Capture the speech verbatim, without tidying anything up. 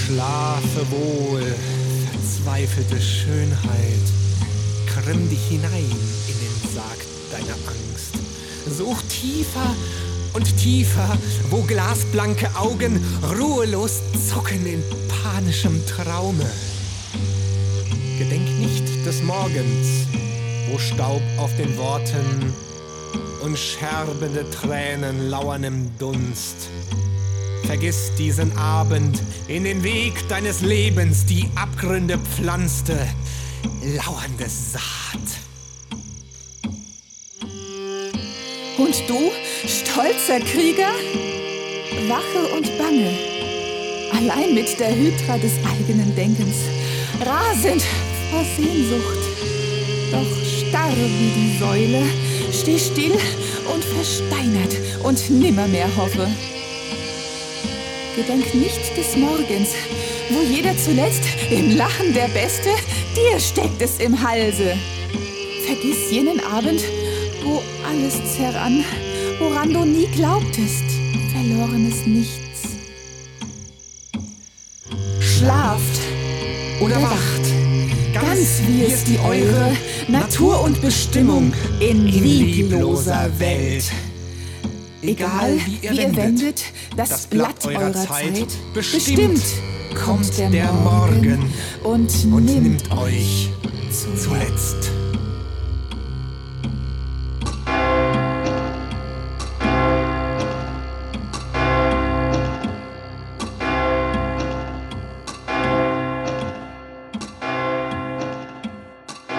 Schlafe wohl, verzweifelte Schönheit. Krimm dich hinein in den Sarg deiner Angst. Such tiefer und tiefer, wo glasblanke Augen ruhelos zucken in panischem Traume. Gedenk nicht des Morgens, wo Staub auf den Worten und scherbende Tränen lauern im Dunst. Vergiss diesen Abend in den Weg deines Lebens, die Abgründe pflanzte, lauernde Saat. Und du, stolzer Krieger? Wache und bange, allein mit der Hydra des eigenen Denkens, rasend vor Sehnsucht. Doch starr wie die Säule, steh still und versteinert und nimmermehr hoffe. Gedenk nicht des Morgens, wo jeder zuletzt im Lachen der Beste, dir steckt es im Halse. Vergiss jenen Abend, wo alles zerrann, woran du nie glaubtest, verlorenes Nichts. Schlaft oder wacht, ganz wie es die eure Natur und Bestimmung in liebloser Welt. Egal wie ihr wendet, das Blatt eurer Zeit, bestimmt kommt der Morgen und nimmt euch zuletzt.